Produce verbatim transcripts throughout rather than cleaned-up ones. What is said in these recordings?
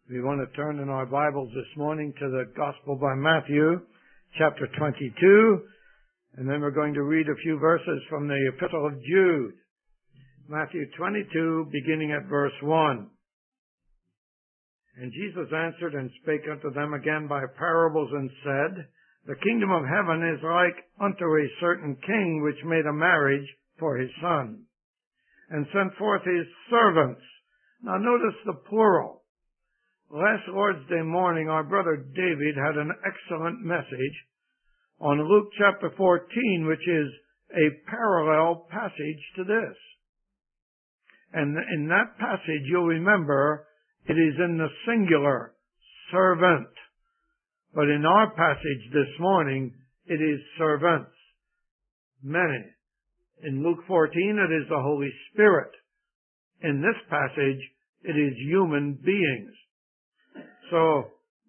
We want to turn in our Bibles this morning to the Gospel by Matthew, chapter twenty-two, and then we're going to read a few verses from the Epistle of Jude. Matthew twenty-two, beginning at verse one. And Jesus answered and spake unto them again by parables, and said, The kingdom of heaven is like unto a certain king which made a marriage for his son, and sent forth his servants. Now notice the plural. Last Lord's Day morning, our brother David had an excellent message on Luke chapter fourteen, which is a parallel passage to this. And in that passage, you'll remember, it is in the singular, servant. But in our passage this morning, it is servants, many. In Luke fourteen, it is the Holy Spirit. In this passage, it is human beings. So,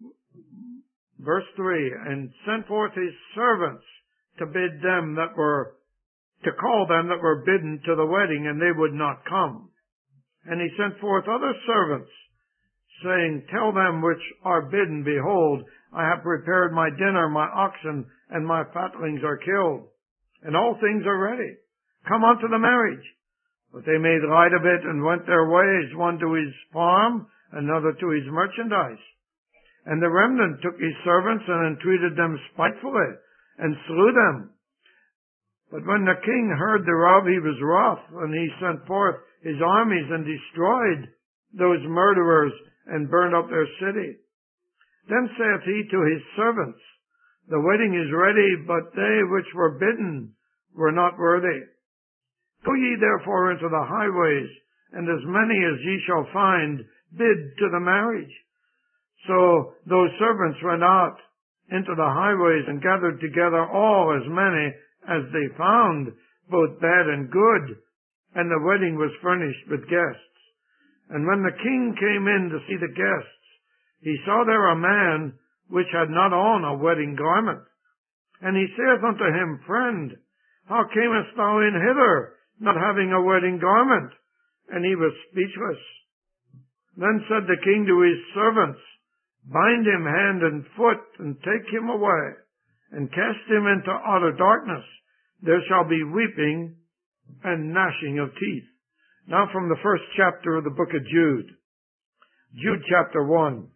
verse three, and sent forth his servants to bid them that were, to call them that were bidden to the wedding, and they would not come. And he sent forth other servants, saying, Tell them which are bidden, Behold, I have prepared my dinner, my oxen and my fatlings are killed, and all things are ready. Come unto the marriage. But they made light of it, and went their ways, one to his farm, another to his merchandise. And the remnant took his servants, and entreated them spitefully, and slew them. But when the king heard thereof, he was wroth, and he sent forth his armies, and destroyed those murderers, and burned up their city. Then saith he to his servants, The wedding is ready, but they which were bidden were not worthy. Go ye therefore into the highways, and as many as ye shall find, bid to the marriage. So those servants went out into the highways, and gathered together all as many as they found, both bad and good, and the wedding was furnished with guests. And when the king came in to see the guests, he saw there a man which had not on a wedding garment. And he saith unto him, Friend, how camest thou in hither, not having a wedding garment? And he was speechless. Then said the king to his servants, Bind him hand and foot, and take him away, and cast him into outer darkness. There shall be weeping and gnashing of teeth. Now from the first chapter of the book of Jude. Jude chapter one.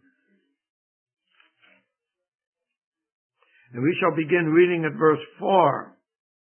And we shall begin reading at verse four,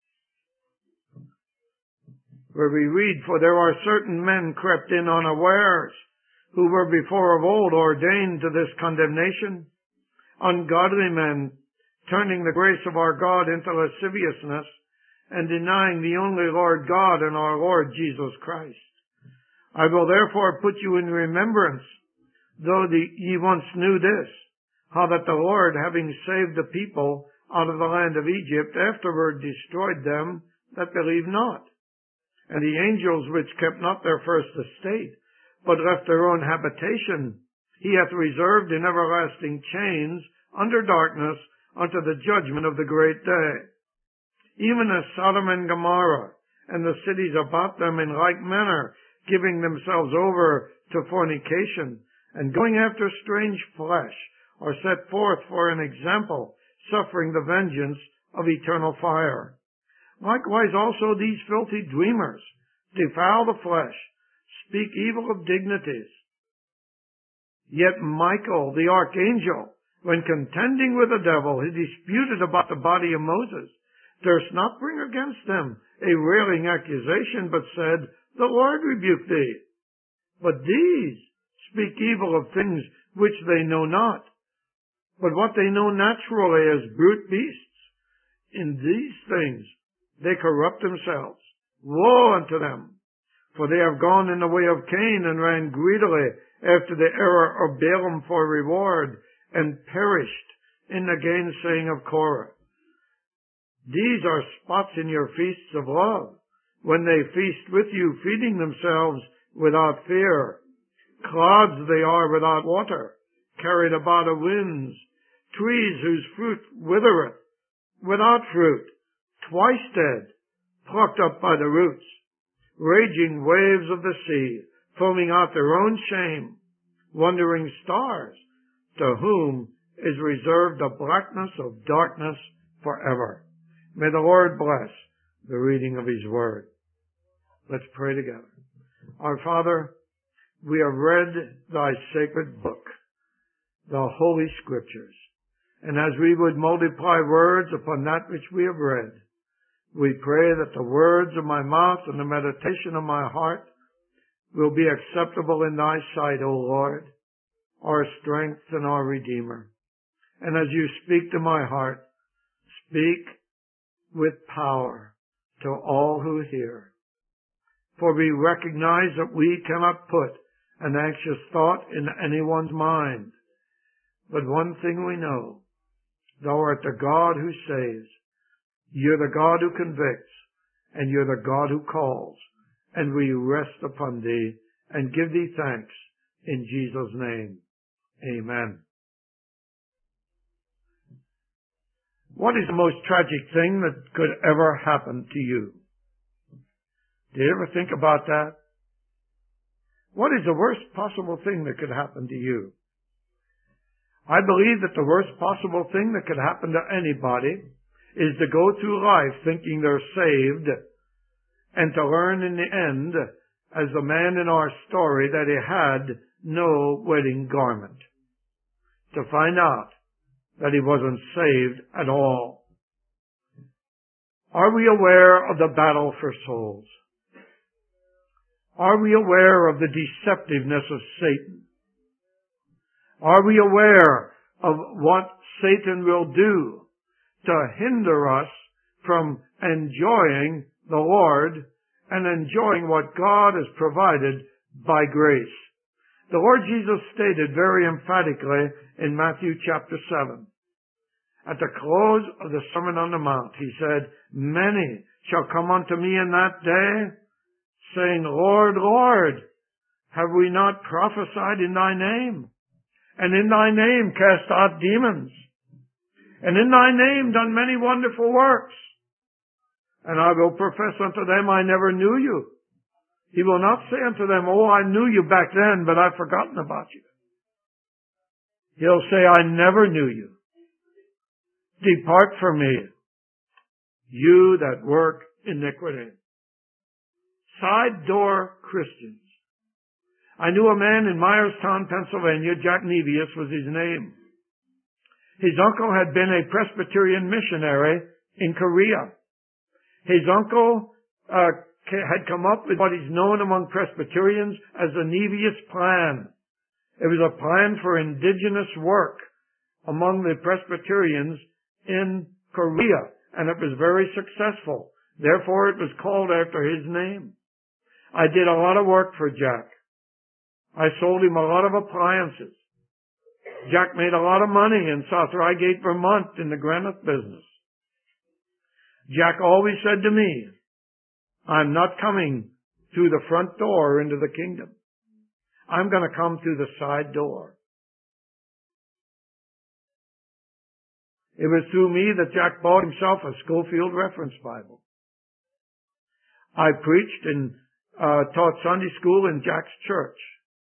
where we read, For there are certain men crept in unawares, who were before of old ordained to this condemnation, ungodly men, turning the grace of our God into lasciviousness, and denying the only Lord God and our Lord Jesus Christ. I will therefore put you in remembrance, though the, ye once knew this, how that the Lord, having saved the people out of the land of Egypt, afterward destroyed them that believed not. And the angels which kept not their first estate, but left their own habitation, he hath reserved in everlasting chains under darkness unto the judgment of the great day. Even as Sodom and Gomorrah, and the cities about them in like manner, giving themselves over to fornication, and going after strange flesh, are set forth for an example, suffering the vengeance of eternal fire. Likewise also these filthy dreamers defile the flesh, speak evil of dignities. Yet Michael, the archangel, when contending with the devil, he disputed about the body of Moses, durst not bring against them a railing accusation, but said, The Lord rebuke thee. But these speak evil of things which they know not, but what they know naturally as brute beasts. In these things they corrupt themselves. Woe unto them! For they have gone in the way of Cain, and ran greedily after the error of Balaam for reward, and perished in the gainsaying of Korah. These are spots in your feasts of love, when they feast with you, feeding themselves without fear. Clods they are without water, carried about of winds, trees whose fruit withereth, without fruit, twice dead, plucked up by the roots. Raging waves of the sea, foaming out their own shame. wandering stars, to whom is reserved the blackness of darkness forever. May the Lord bless the reading of His Word. Let's pray together. Our Father, we have read Thy sacred book, the Holy Scriptures. And as we would multiply words upon that which we have read, we pray that the words of my mouth and the meditation of my heart will be acceptable in Thy sight, O Lord, our strength and our Redeemer. And as You speak to my heart, speak with power to all who hear. For we recognize that we cannot put an anxious thought in anyone's mind. But one thing we know, Thou art the God who saves. You're the God who convicts, and You're the God who calls. And we rest upon Thee and give Thee thanks in Jesus' name. Amen. What is the most tragic thing that could ever happen to you? Do you ever think about that? What is the worst possible thing that could happen to you? I believe that the worst possible thing that could happen to anybody is to go through life thinking they're saved and to learn in the end, as the man in our story, that he had no wedding garment. To find out that he wasn't saved at all. Are we aware of the battle for souls? Are we aware of the deceptiveness of Satan? Are we aware of what Satan will do to hinder us from enjoying the Lord and enjoying what God has provided by grace? The Lord Jesus stated very emphatically in Matthew chapter seven, at the close of the Sermon on the Mount, He said, "Many shall come unto me in that day, saying, Lord, Lord, have we not prophesied in Thy name? And in Thy name cast out demons? And in Thy name done many wonderful works? And I will profess unto them, I never knew you. He will not say unto them, oh, I knew you back then, but I've forgotten about you. He'll say, I never knew you. Depart from me, you that work iniquity." Side door Christians. I knew a man in Myerstown, Pennsylvania. Jack Nevius was his name. His uncle had been a Presbyterian missionary in Korea. His uncle uh, had come up with what is known among Presbyterians as the Nevius Plan. It was a plan for indigenous work among the Presbyterians in Korea, and it was very successful. Therefore, it was called after his name. I did a lot of work for Jack. I sold him a lot of appliances. Jack made a lot of money in South Reigate, Vermont in the granite business. Jack always said to me, I'm not coming through the front door into the kingdom. I'm going to come through the side door. It was through me that Jack bought himself a Schofield Reference Bible. I preached and uh, taught Sunday school in Jack's church.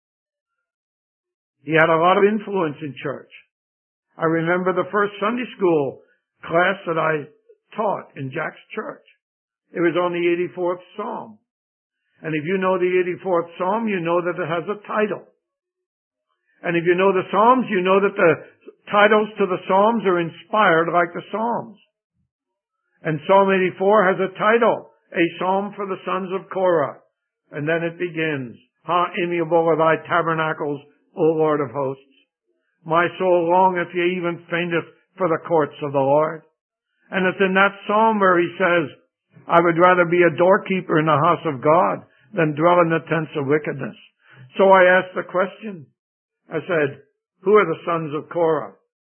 He had a lot of influence in church. I remember the first Sunday school class that I taught in Jack's church. It was on the eighty-fourth Psalm. And if you know the eighty-fourth Psalm, you know that it has a title. And if you know the Psalms, you know that the titles to the Psalms are inspired like the Psalms. And Psalm eighty-four has a title, A Psalm for the Sons of Korah. And then it begins, How amiable are Thy tabernacles, O Lord of hosts. My soul longeth, yea, even fainteth for the courts of the Lord. And it's in that psalm where he says, I would rather be a doorkeeper in the house of God than dwell in the tents of wickedness. So I asked the question. I said, who are the sons of Korah?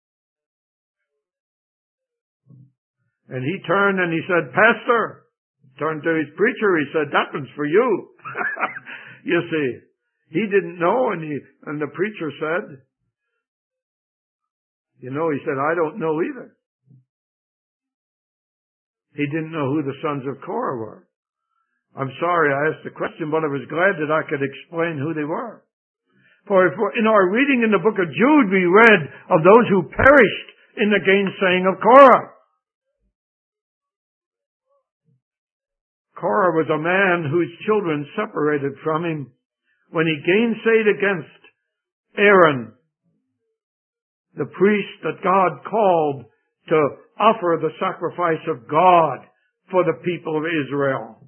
And he turned and he said, Pastor. Turned to his preacher, he said, that one's for you. You see, he didn't know, and, he, and the preacher said, you know, he said, I don't know either. He didn't know who the sons of Korah were. I'm sorry I asked the question, but I was glad that I could explain who they were. For if in our reading in the book of Jude we read of those who perished in the gainsaying of Korah. Korah was a man whose children separated from him when he gainsayed against Aaron, the priest that God called to offer the sacrifice of God for the people of Israel.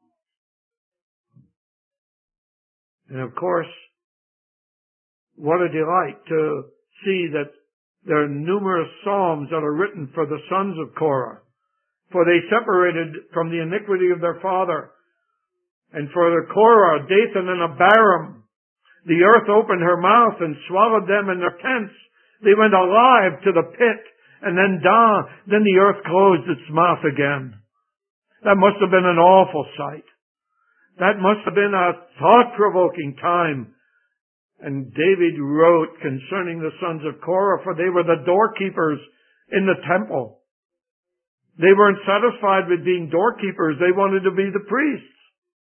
And of course, what a delight to see that there are numerous psalms that are written for the sons of Korah. For they separated from the iniquity of their father. And for the Korah, Dathan and Abiram, the earth opened her mouth and swallowed them in their tents. They went alive to the pit, and then down, then the earth closed its mouth again. That must have been an awful sight. That must have been a thought-provoking time. And David wrote concerning the sons of Korah, for they were the doorkeepers in the temple. They weren't satisfied with being doorkeepers. They wanted to be the priests.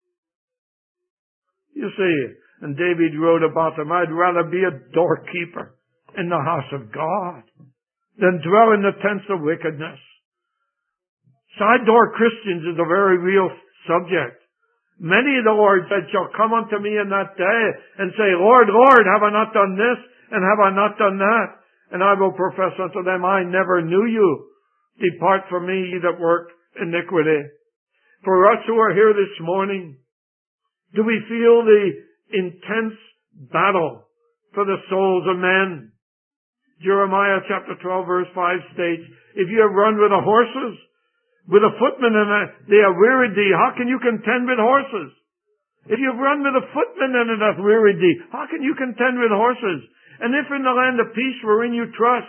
You see, and David wrote about them, I'd rather be a doorkeeper in the house of God than dwell in the tents of wickedness. Side door Christians is a very real subject. Many of the Lord said shall come unto me in that day and say, Lord, Lord, have I not done this and have I not done that? And I will profess unto them, I never knew you. Depart from me, ye that work iniquity. For us who are here this morning, do we feel the intense battle for the souls of men? Jeremiah chapter twelve verse five states, if you have run with the horses, with a footman and a, they have wearied thee, how can you contend with horses? If you have run with a footman and it hath wearied thee, how can you contend with horses? And if in the land of peace wherein you trust,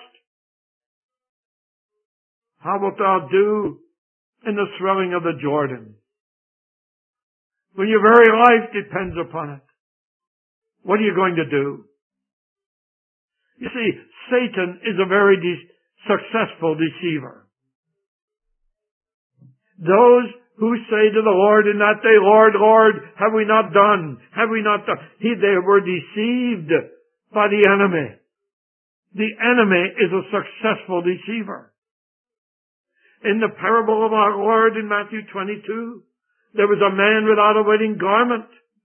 how wilt thou do in the swelling of the Jordan? When your very life depends upon it, what are you going to do? You see, Satan is a very de- successful deceiver. Those who say to the Lord in that day, Lord, Lord, have we not done? Have we not done? He, they were deceived by the enemy. The enemy is a successful deceiver. In the parable of our Lord in Matthew twenty-two, there was a man without a wedding garment.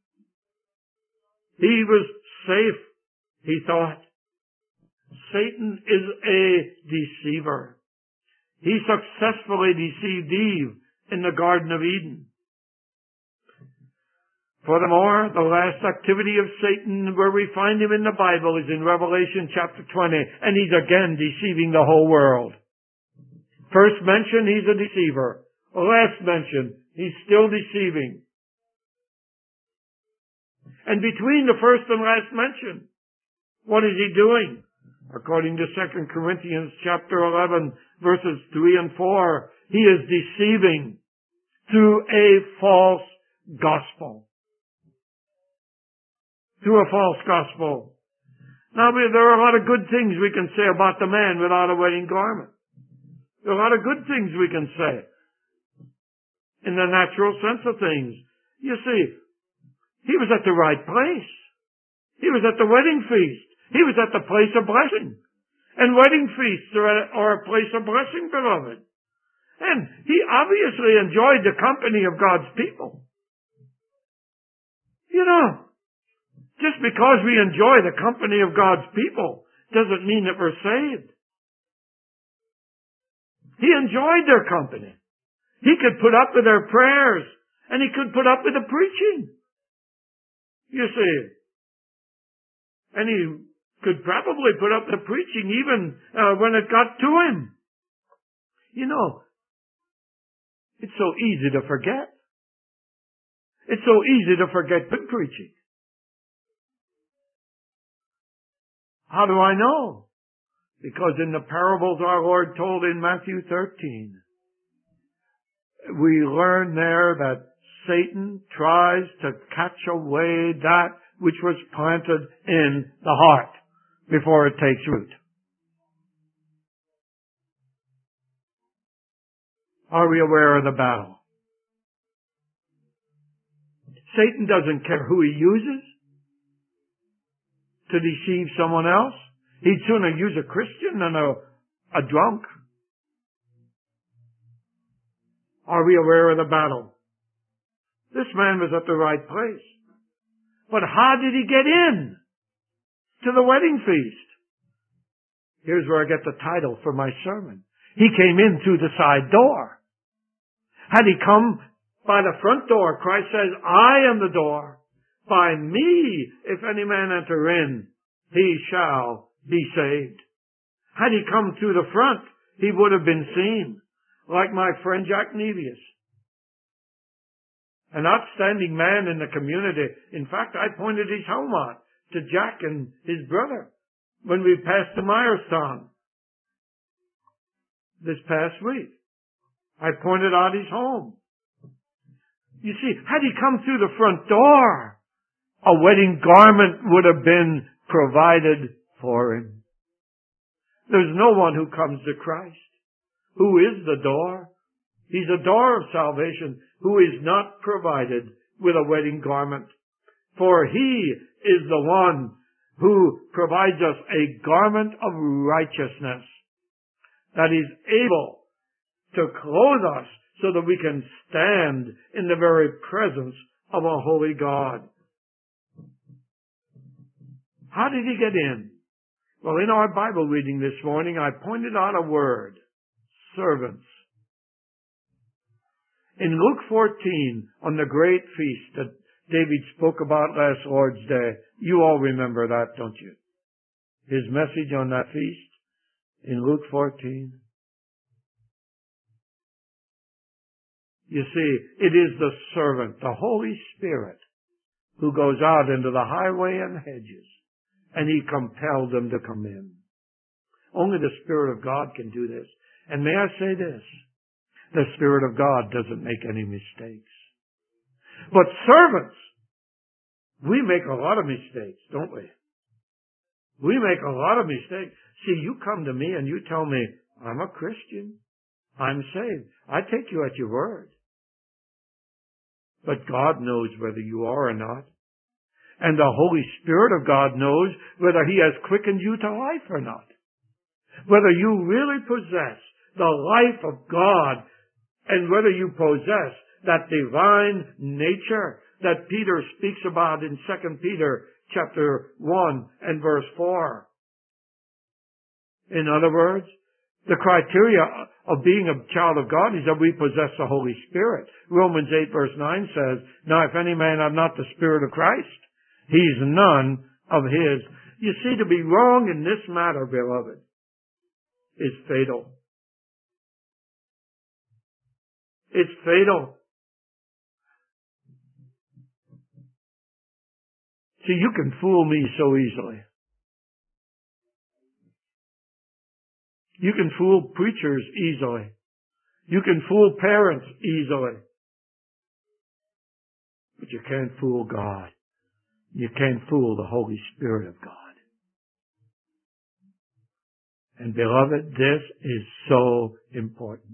He was safe, he thought. Satan is a deceiver. He successfully deceived Eve in the Garden of Eden. Furthermore, the last activity of Satan where we find him in the Bible is in Revelation chapter twenty, and he's again deceiving the whole world. First mention, he's a deceiver. Last mention, he's still deceiving. And between the first and last mention, what is he doing? According to Second Corinthians chapter eleven, verses three and four, he is deceiving through a false gospel. Through a false gospel. Now, there are a lot of good things we can say about the man without a wedding garment. There are a lot of good things we can say in the natural sense of things. You see, he was at the right place. He was at the wedding feast. He was at the place of blessing. And wedding feasts are, at, are a place of blessing, beloved. And he obviously enjoyed the company of God's people. You know, just because we enjoy the company of God's people doesn't mean that we're saved. He enjoyed their company. He could put up with their prayers, and he could put up with the preaching. You see. And he could probably put up with the preaching even uh, when it got to him. You know, it's so easy to forget. It's so easy to forget good preaching. How do I know? Because in the parables our Lord told in Matthew thirteen, we learn there that Satan tries to catch away that which was planted in the heart before it takes root. Are we aware of the battle? Satan doesn't care who he uses to deceive someone else. He'd sooner use a Christian than a, a drunk. Are we aware of the battle? This man was at the right place. But how did he get in to the wedding feast? Here's where I get the title for my sermon. He came in through the side door. Had he come by the front door, Christ says, I am the door. By me, if any man enter in, he shall be saved. Had he come through the front, he would have been seen, like my friend Jack Nevius. An outstanding man in the community. In fact, I pointed his home out to Jack and his brother when we passed the Myerstown this past week. I pointed out his home. You see, had he come through the front door, a wedding garment would have been provided for him. There's no one who comes to Christ who is the door. He's a door of salvation who is not provided with a wedding garment. For he is the one who provides us a garment of righteousness that is able to clothe us so that we can stand in the very presence of a holy God. How did he get in? Well, in our Bible reading this morning, I pointed out a word, servants. In Luke fourteen, on the great feast that David spoke about last Lord's Day, you all remember that, don't you? His message on that feast in Luke fourteen. You see, it is the servant, the Holy Spirit, who goes out into the highway and hedges, and he compelled them to come in. Only the Spirit of God can do this. And may I say this? The Spirit of God doesn't make any mistakes. But servants, we make a lot of mistakes, don't we? We make a lot of mistakes. See, you come to me and you tell me, I'm a Christian. I'm saved. I take you at your word. But God knows whether you are or not. And the Holy Spirit of God knows whether He has quickened you to life or not. Whether you really possess the life of God and whether you possess that divine nature that Peter speaks about in Second Peter chapter one and verse four. In other words, the criteria of being a child of God is that we possess the Holy Spirit. Romans eight verse nine says, now if any man have not the Spirit of Christ, he's none of his. You see, to be wrong in this matter, beloved, is fatal. It's fatal. See, you can fool me so easily. You can fool preachers easily. You can fool parents easily. But you can't fool God. You can't fool the Holy Spirit of God. And beloved, this is so important.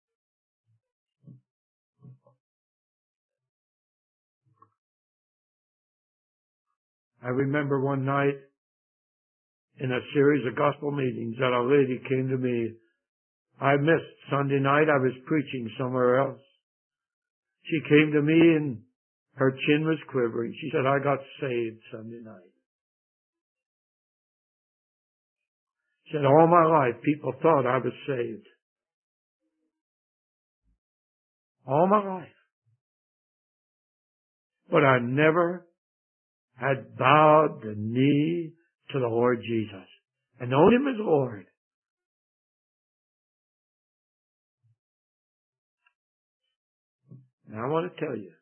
I remember one night in a series of gospel meetings that a lady came to me. I missed Sunday night. I was preaching somewhere else. She came to me and her chin was quivering. She said, I got saved Sunday night. She said, all my life people thought I was saved. All my life. But I never had bowed the knee to the Lord Jesus and known Him as Lord. Now I want to tell you,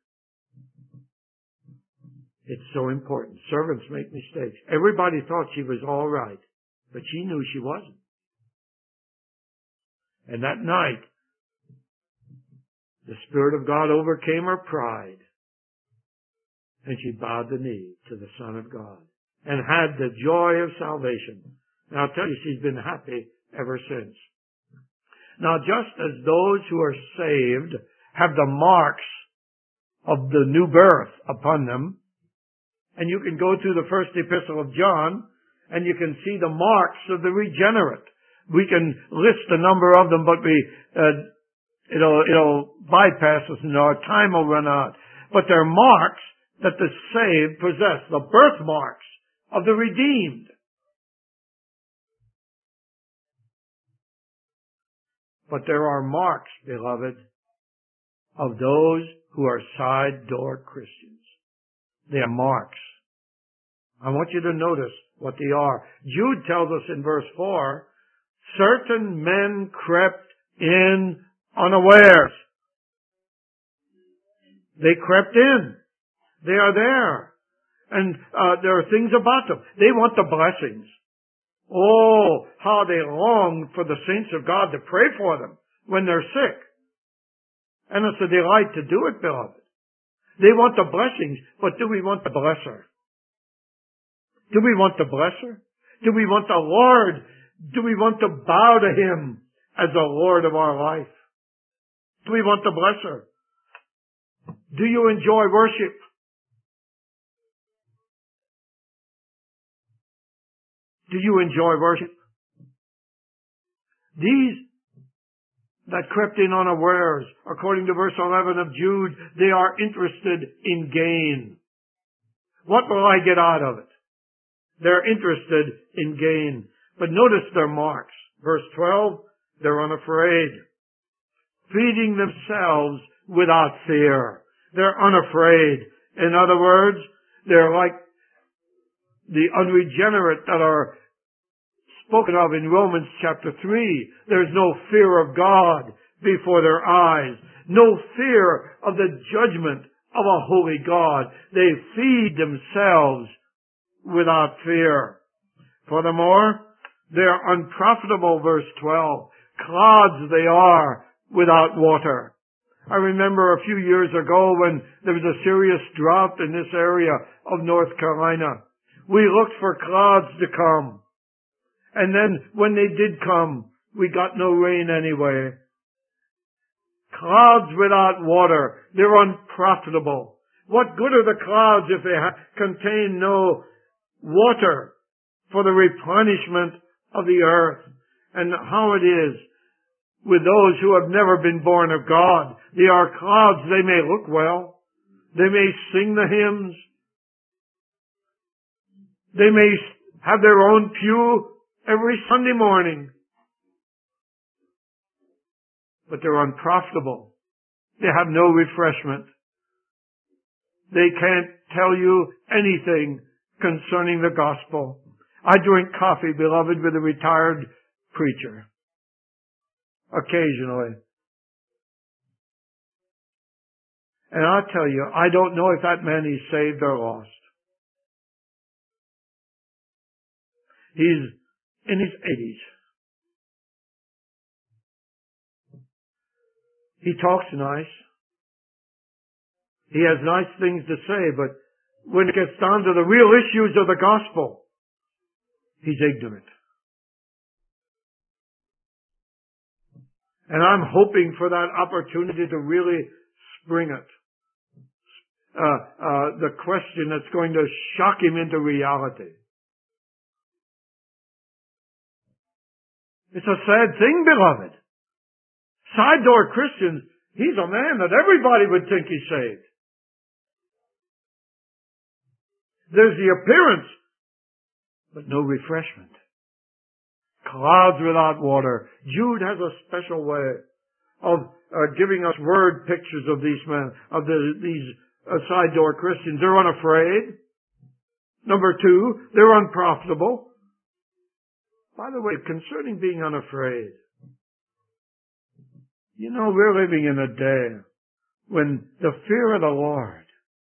it's so important. Servants make mistakes. Everybody thought she was all right, but she knew she wasn't. And that night, the Spirit of God overcame her pride, and she bowed the knee to the Son of God and had the joy of salvation. Now I'll tell you, she's been happy ever since. Now just as those who are saved have the marks of the new birth upon them, And you can go through the first epistle of John, and you can see the marks of the regenerate. We can list a number of them, but we, uh, it'll, it'll bypass us and our time will run out. But they're marks that the saved possess, the birthmarks of the redeemed. But there are marks, beloved, of those who are side door Christians. They are marks. I want you to notice what they are. Jude tells us in verse four, certain men crept in unawares. They crept in. They are there. And uh, there are things about them. They want the blessings. Oh, how they long for the saints of God to pray for them when they're sick. And it's a delight to do it, beloved. They want the blessings, but do we want the blesser? Do we want the blesser? Do we want the Lord? Do we want to bow to Him as the Lord of our life? Do we want the blesser? Do you enjoy worship? Do you enjoy worship? These that crept in unawares, according to verse eleven of Jude, they are interested in gain. What will I get out of it? They're interested in gain. But notice their marks. Verse twelve, they're unafraid. Feeding themselves without fear. They're unafraid. In other words, they're like the unregenerate that are spoken of in Romans chapter three. There's no fear of God before their eyes. No fear of the judgment of a holy God. They feed themselves without fear. Furthermore, they're unprofitable, verse twelve. Clods they are without water. I remember a few years ago when there was a serious drought in this area of North Carolina. We looked for clouds to come. And then when they did come, we got no rain anyway. Clouds without water, they're unprofitable. What good are the clouds if they ha- contain no water for the replenishment of the earth? And how it is with those who have never been born of God. They are clouds. They may look well. They may sing the hymns. They may have their own pew every Sunday morning. But they're unprofitable. They have no refreshment. They can't tell you anything concerning the gospel. I drink coffee, beloved, with a retired preacher. Occasionally. And I'll tell you, I don't know if that man is saved or lost. He's in his eighties. He talks nice. He has nice things to say, but when it gets down to the real issues of the gospel, he's ignorant. And I'm hoping for that opportunity to really spring it. Uh, uh, the question that's going to shock him into reality. It's a sad thing, beloved. Side door Christians, he's a man that everybody would think he's saved. There's the appearance, but no refreshment. Clouds without water. Jude has a special way of uh, giving us word pictures of these men, of the, these uh, side door Christians. They're unafraid. Number two, they're unprofitable. By the way, concerning being unafraid, you know, we're living in a day when the fear of the Lord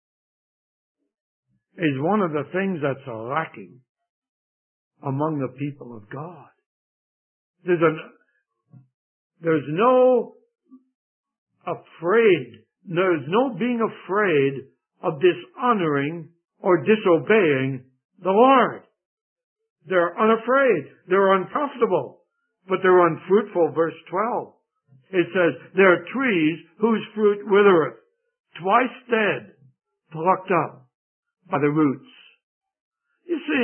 is one of the things that's lacking among the people of God. There's a, there's no afraid, there's no being afraid of dishonoring or disobeying the Lord. They're unafraid. They're unprofitable. But they're unfruitful. Verse twelve. It says, there are trees whose fruit withereth, twice dead, plucked up. by the roots. You see,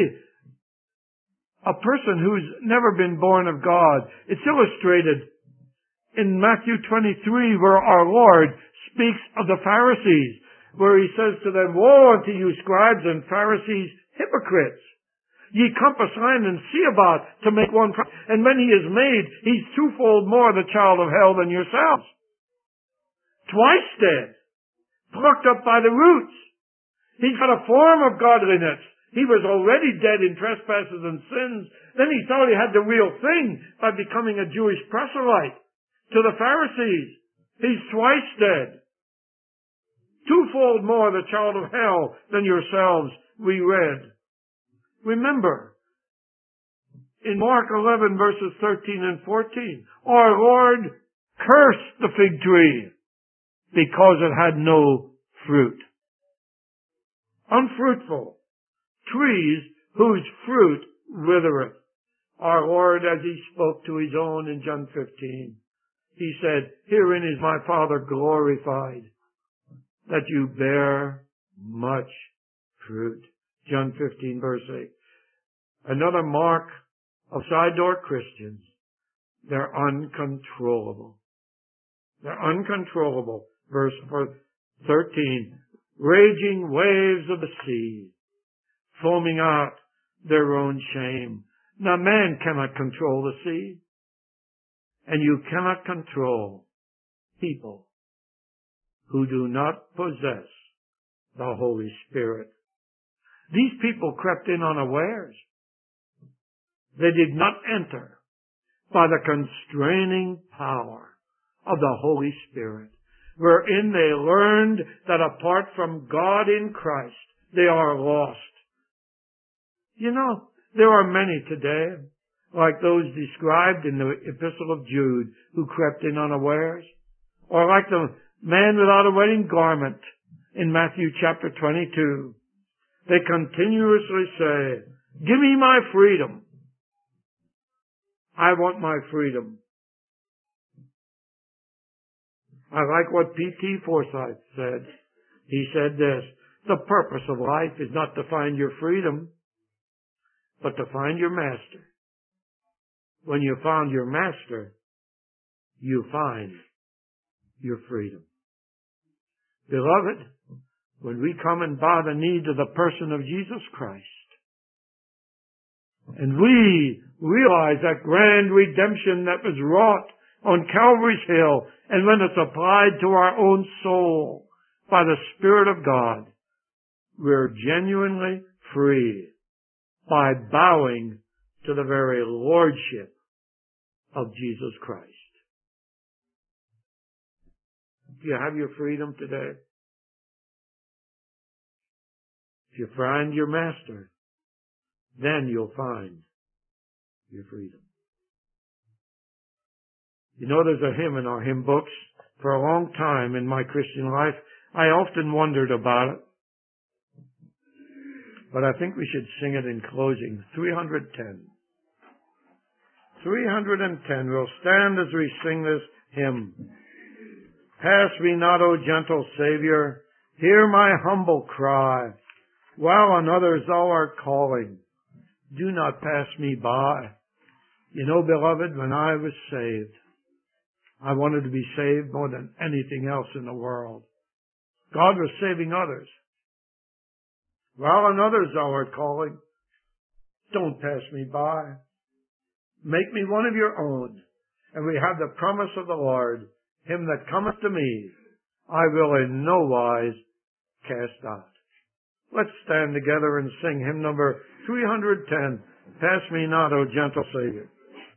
a person who's never been born of God, it's illustrated in Matthew twenty-three, where our Lord speaks of the Pharisees, where he says to them, "Woe unto you, scribes and Pharisees, hypocrites! Ye compass land and see about to make one, pro- and when he is made, he's twofold more the child of hell than yourselves. Twice dead, plucked up by the roots. He's got a form of godliness. He was already dead in trespasses and sins. Then he thought he had the real thing by becoming a Jewish proselyte to the Pharisees. He's twice dead. Twofold more the child of hell than yourselves," we read. Remember, in Mark eleven, verses thirteen and fourteen, our Lord cursed the fig tree because it had no fruit. Unfruitful trees whose fruit withereth. Our Lord, as he spoke to his own in John fifteen, he said, "Herein is my Father glorified, that you bear much fruit." John fifteen, verse eight. Another mark of side door Christians, they're uncontrollable. They're uncontrollable. Verse thirteen, "Raging waves of the sea, foaming out their own shame." Now man cannot control the sea, and you cannot control people who do not possess the Holy Spirit. These people crept in unawares. They did not enter by the constraining power of the Holy Spirit, wherein they learned that apart from God in Christ, they are lost. You know, there are many today, like those described in the Epistle of Jude, who crept in unawares, or like the man without a wedding garment in Matthew chapter twenty-two. They continuously say, "Give me my freedom. I want my freedom." I like what P T Forsyth said. He said this, "The purpose of life is not to find your freedom, but to find your master. When you found your master, you find your freedom." Beloved, when we come and bow the knee to the person of Jesus Christ, and we realize that grand redemption that was wrought on Calvary's Hill, and when it's applied to our own soul by the Spirit of God, we're genuinely free by bowing to the very Lordship of Jesus Christ. Do you have your freedom today? If you find your master, then you'll find your freedom. You know, there's a hymn in our hymn books. For a long time in my Christian life, I often wondered about it. But I think we should sing it in closing. three hundred ten. three hundred ten. We'll stand as we sing this hymn. "Pass me not, O gentle Savior, hear my humble cry. While on others thou art calling, do not pass me by." You know, beloved, when I was saved, I wanted to be saved more than anything else in the world. God was saving others. While on others thou art calling, don't pass me by. Make me one of your own. And we have the promise of the Lord, "Him that cometh to me, I will in no wise cast out." Let's stand together and sing hymn number three hundred ten, "Pass me not, O gentle Savior."